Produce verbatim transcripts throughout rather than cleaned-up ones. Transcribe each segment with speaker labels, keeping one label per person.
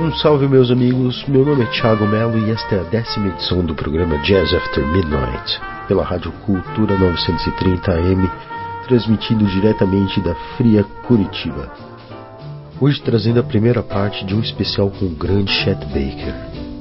Speaker 1: Um salve, meus amigos, meu nome é Thiago Mello e esta é a décima edição do programa Jazz After Midnight, pela Rádio Cultura novecentos e trinta A M, transmitindo diretamente da fria Curitiba. Hoje trazendo a primeira parte de um especial com o grande Chet Baker.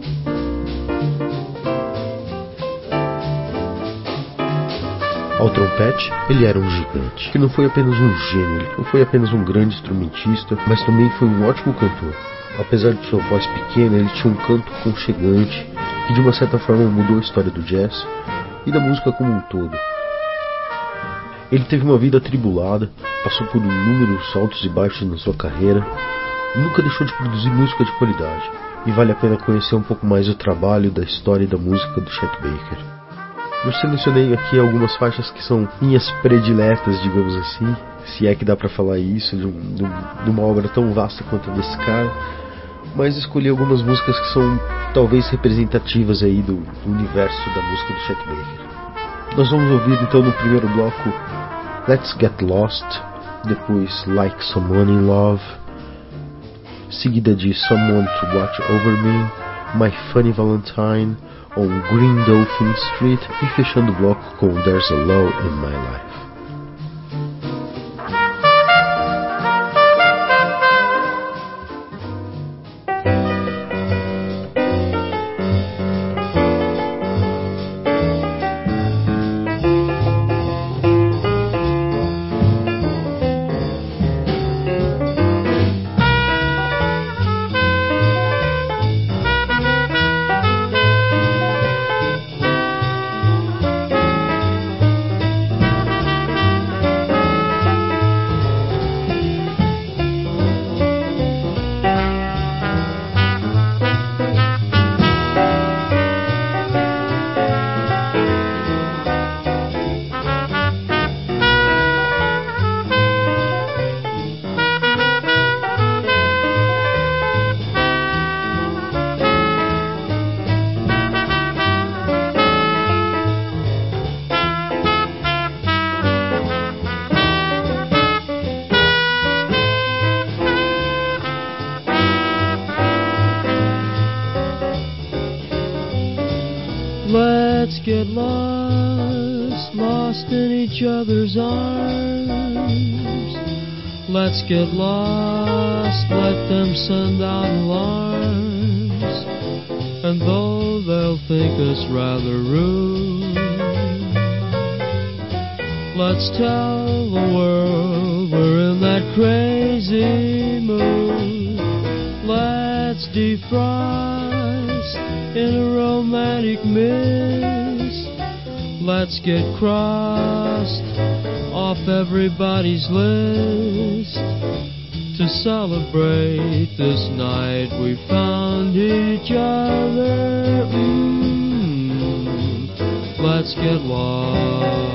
Speaker 1: Ao trompete, ele era um gigante, que não foi apenas um gênio, ele não foi apenas um grande instrumentista, mas também foi um ótimo cantor. Apesar de sua voz pequena, ele tinha um canto aconchegante, que de uma certa forma mudou a história do jazz e da música como um todo. Ele teve uma vida atribulada, passou por inúmeros altos e baixos na sua carreira, nunca deixou de produzir música de qualidade, e vale a pena conhecer um pouco mais o trabalho, da história e da música do Chet Baker. Eu selecionei aqui algumas faixas que são minhas prediletas, digamos assim, se é que dá pra falar isso, de, um, de uma obra tão vasta quanto a desse cara, mas escolhi algumas músicas que são talvez representativas aí do, do universo da música do Chet Baker. Nós vamos ouvir então no primeiro bloco Let's Get Lost, depois Like Someone in Love, seguida de Someone to Watch Over Me, My Funny Valentine, on Green Dolphin Street e fechando o bloco com There's a Love in My Life.
Speaker 2: Let's get lost, lost in each other's arms. Let's get lost, let them send out alarms. And though they'll think us rather rude, let's tell the world we're in that crazy mood. Let's defrost in a romantic mist. Let's get crossed off everybody's list. To celebrate this night we found each other. Mm, let's get lost.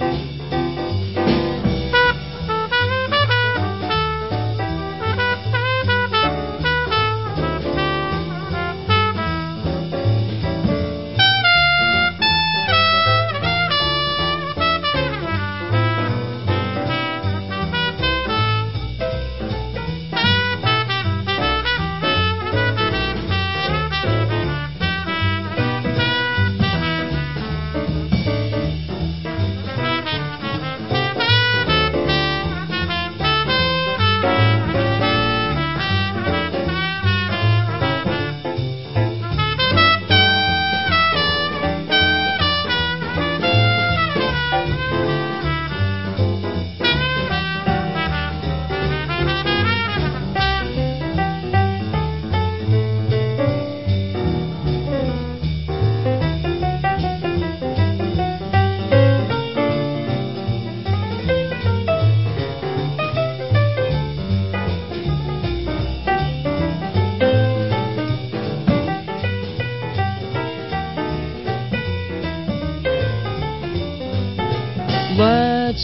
Speaker 2: Let's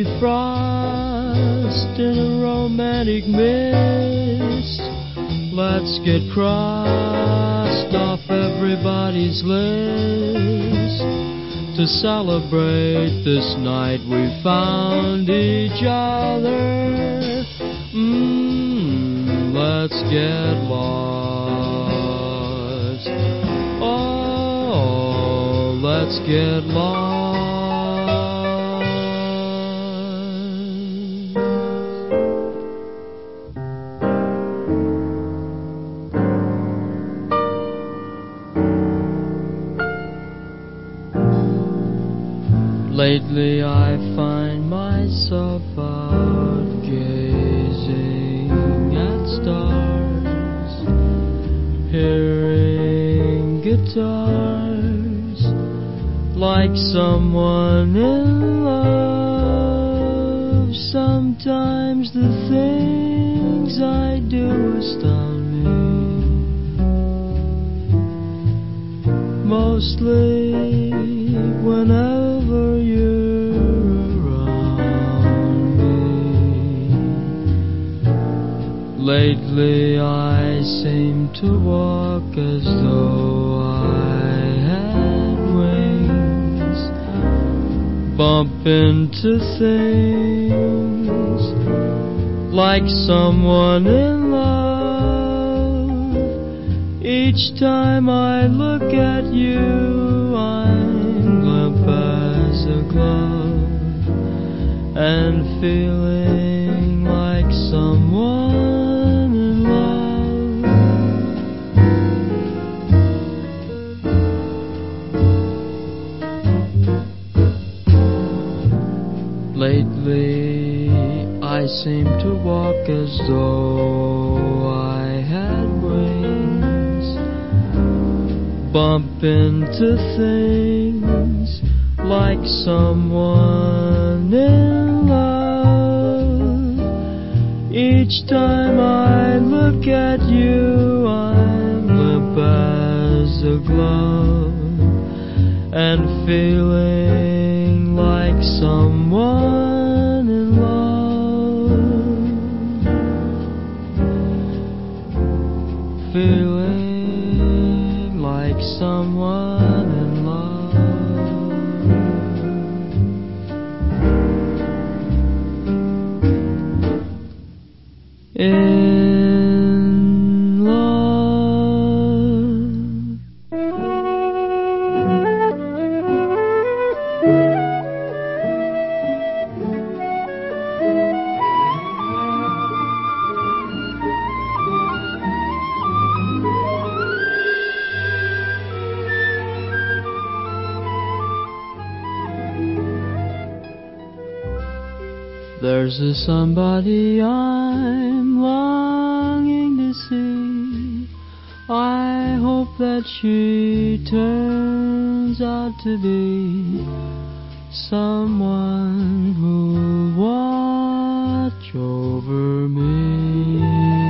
Speaker 2: defrost in a romantic mist. Let's get crossed off everybody's list. To celebrate this night we found each other. Mm, let's get lost. let's get lost. Lately I find myself out gazing at stars, hearing guitars, like someone in love. Sometimes the things I do astound me, mostly whenever you're around me. Lately I seem to walk as though I had wings, bump into things like someone in love. Each time I look at you, I'm limp as a glove and feeling like someone in love. Lately I seem to walk as though I had wings, bump into things like someone in love. Each time I look at you, I'm limp as a glove and feeling like someone in love. Feeling like someone in love. In love. There's a somebody I'm longing to see. I hope that she turns out to be someone who'll watch over me.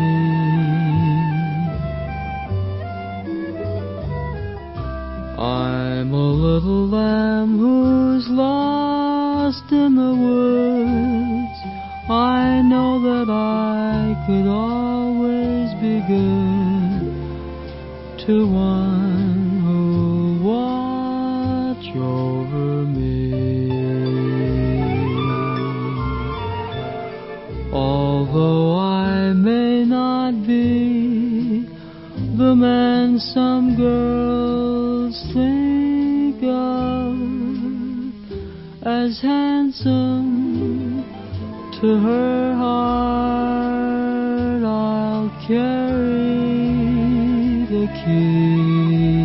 Speaker 2: I'm a little lamb who's lost in the woods. I know that I could always be good to one who'll watch over me. Although I may not be the man some girls think of as handsome, to her heart I'll carry the key.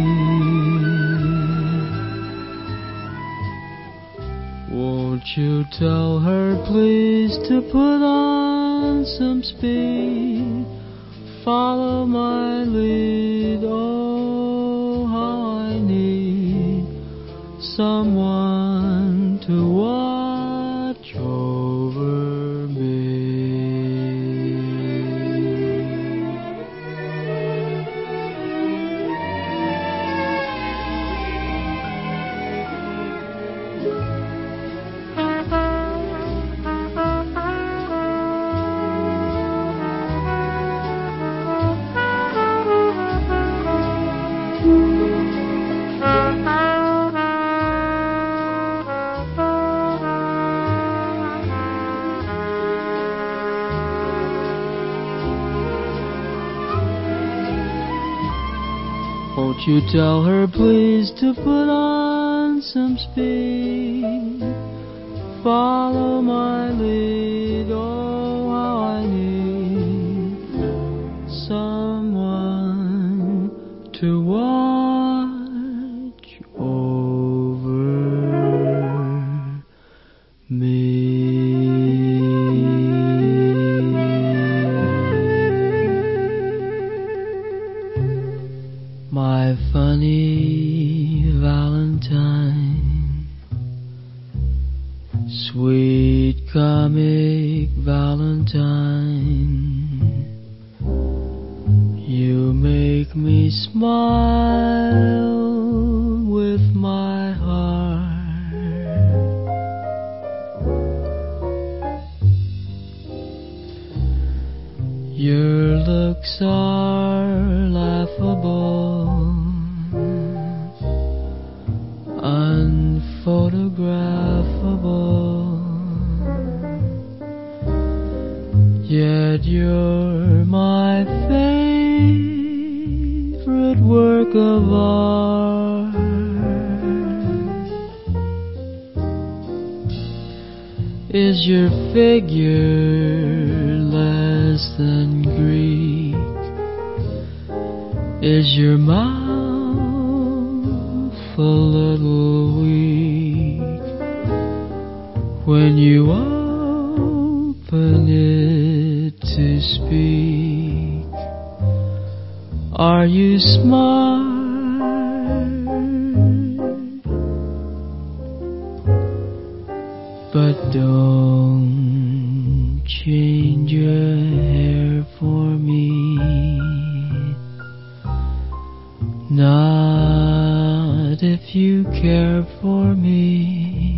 Speaker 2: Won't you tell her please to put on some speed, follow my lead, oh how I need someone to watch over me. Won't you tell her please to put on blossoms be. Follow my lead, oh how I need someone to watch over me. My funny Valentine, sweet comic Valentine, you make me smile with my heart. Your looks are laughable, unphotographable, yet you're my favorite work of art. Is your figure less than Greek? Is your mouth a little weak when you open it to speak? Are you smart? But don't change your hair for me, not if you care for me.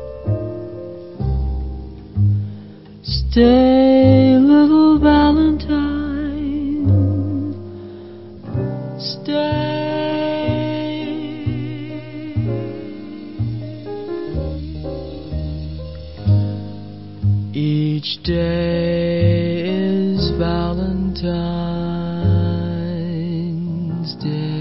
Speaker 2: Stay, little Valentine, stay. Each day is Valentine's Day.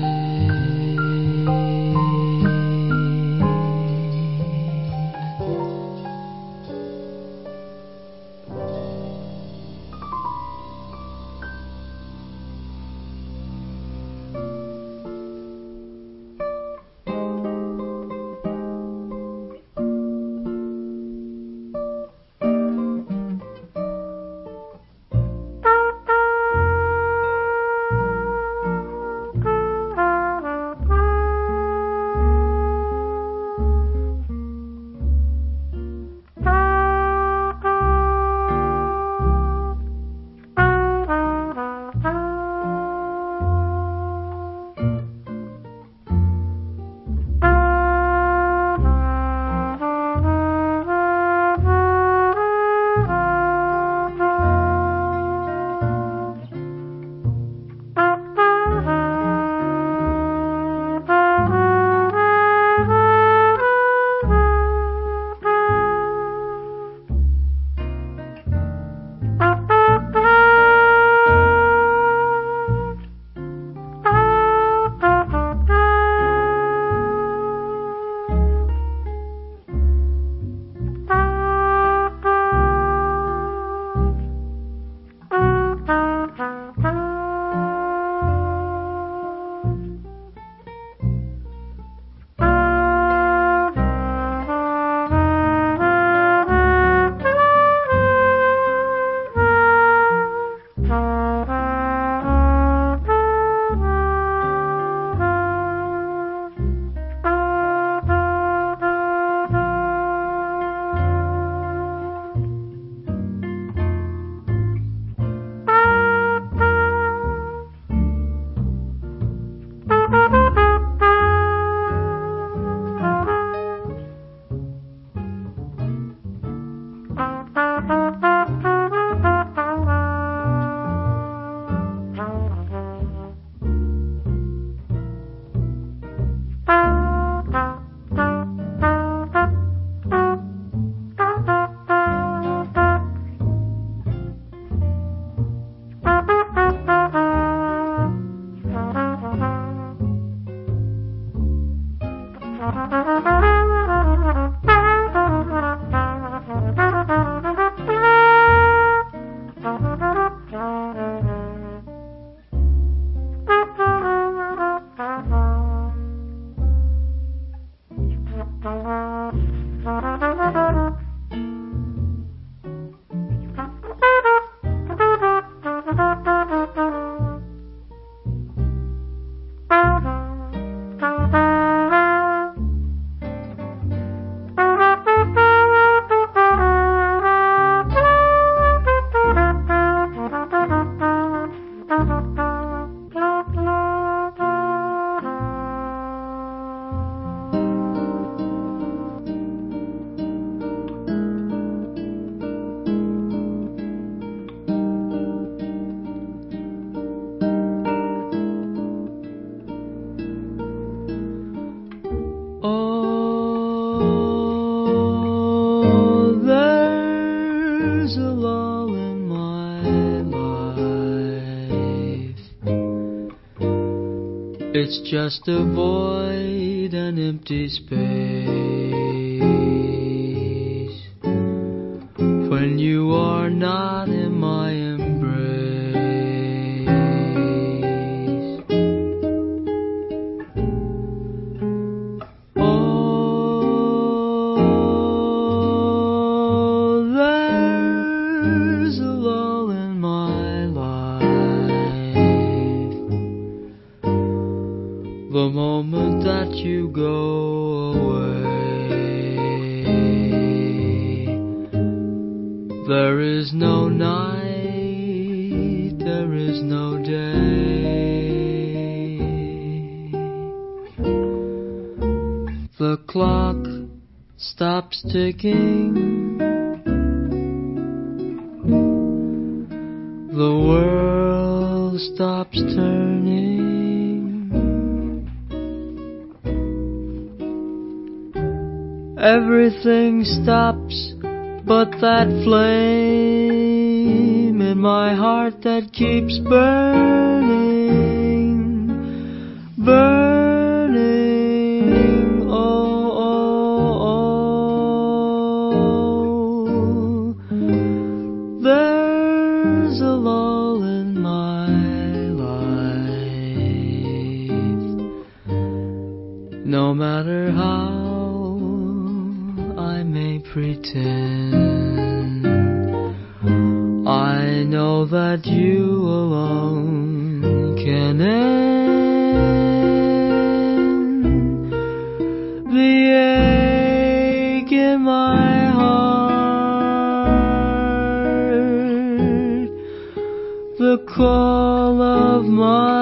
Speaker 2: It's just a void, an empty space, when you are not in my embrace. Oh, there's a lull in my life, the moment that you go away. There is no night, there is no day. The clock stops ticking, the world stops turning. Everything stops but that flame in my heart that keeps burning, burning. Oh, oh, oh. There's a lull in my life, no matter how I may pretend. I know that you alone can end the ache in my heart, the call of my